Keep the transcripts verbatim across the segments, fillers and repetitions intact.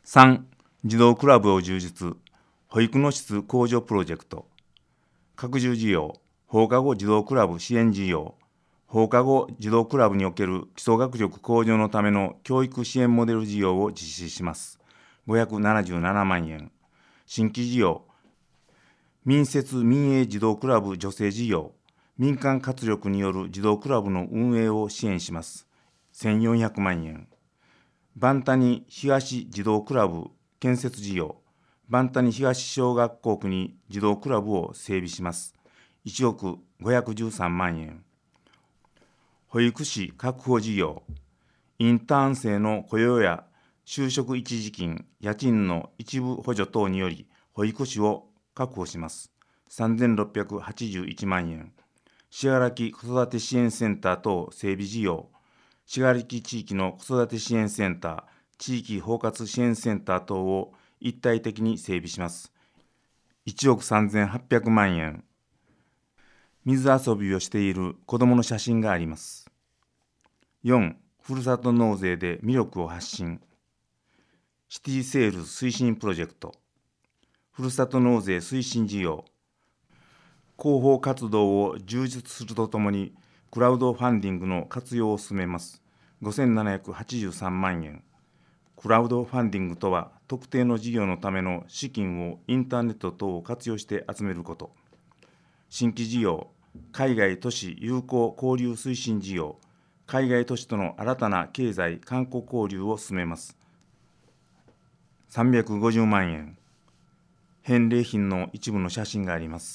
さん、児童クラブを充実、保育の質向上プロジェクト。拡充事業、放課後児童クラブ支援事業、放課後児童クラブにおける基礎学力向上のための教育支援モデル事業を実施します。ごひゃくななじゅうななまんえん。新規事業、民設民営児童クラブ助成事業、民間活力による児童クラブの運営を支援します。せんよんひゃくまんえん。バンタニ東児童クラブ建設事業、バンタニ東小学校区に児童クラブを整備します。いちおくごひゃくじゅうさんまんえん。保育士確保事業、インターン生の雇用や就職一時金、家賃の一部補助等により保育士を確保します。さんぜんろっぴゃくはちじゅういちまんえん。信楽子育て支援センター等整備事業、信楽地域の子育て支援センター、地域包括支援センター等を一体的に整備します。いちおくさんぜんはっぴゃくまんえん。水遊びをしている子どもの写真があります。よん、ふるさと納税で魅力を発信。シティセールス推進プロジェクト。ふるさと納税推進事業。広報活動を充実するとともに、クラウドファンディングの活用を進めます。ごせんななひゃくはちじゅうさんまんえん。クラウドファンディングとは、特定の事業のための資金をインターネット等を活用して集めること。新規事業、海外都市友好交流推進事業、海外都市との新たな経済観光交流を進めます。さんびゃくごじゅうまんえん。返礼品の一部の写真があります。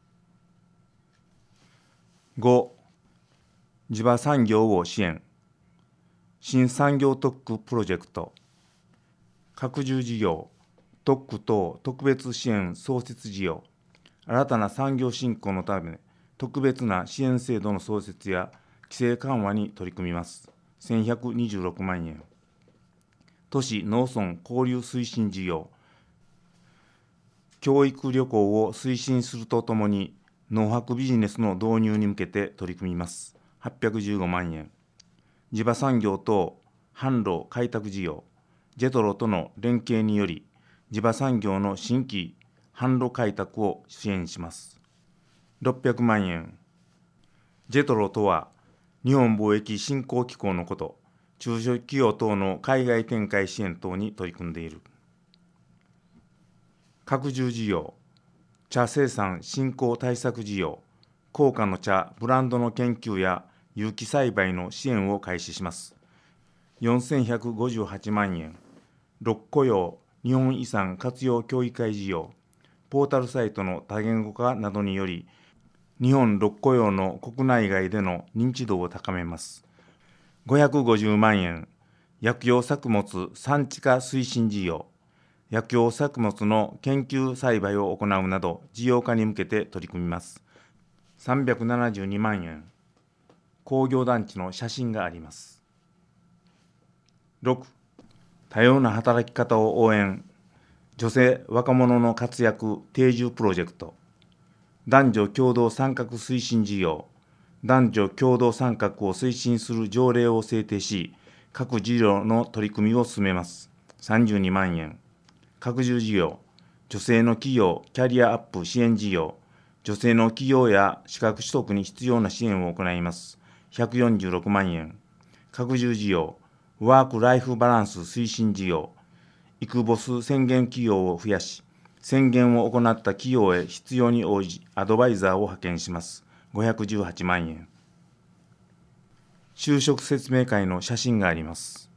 ご、地場産業を支援。新産業特区プロジェクト。拡充事業、特区等特別支援創設事業。新たな産業振興のため、特別な支援制度の創設や規制緩和に取り組みます。せんひゃくにじゅうろくまんえん。都市農村交流推進事業。教育旅行を推進するとともに、農泊ビジネスの導入に向けて取り組みます。はっぴゃくじゅうごまんえん。地場産業等販路開拓事業、ジェトロとの連携により、地場産業の新規販路開拓を支援します。ろっぴゃくまんえん。ジェトロとは、日本貿易振興機構のこと、中小企業等の海外展開支援等に取り組んでいる。拡充事業、茶生産振興対策事業、高価の茶ブランドの研究や有機栽培の支援を開始します。よんせんひゃくごじゅうはちまんえん。六雇用日本遺産活用協議会事業、ポータルサイトの多言語化などにより、日本六雇用の国内外での認知度を高めます。ごひゃくごじゅうまんえん。薬用作物産地化推進事業、薬用作物の研究栽培を行うなど事業化に向けて取り組みます。さんびゃくななじゅうにまんえん。工業団地の写真があります。ろく、多様な働き方を応援。女性若者の活躍定住プロジェクト。男女共同参画推進事業。男女共同参画を推進する条例を制定し、各事業の取り組みを進めます。さんじゅうにまんえん。拡充事業、女性の企業キャリアアップ支援事業。女性の企業や資格取得に必要な支援を行います。ひゃくよんじゅうろくまんえん。拡充事業、ワークライフバランス推進事業。イクボス宣言企業を増やし、宣言を行った企業へ必要に応じアドバイザーを派遣します。ごひゃくじゅうはちまんえん。就職説明会の写真があります。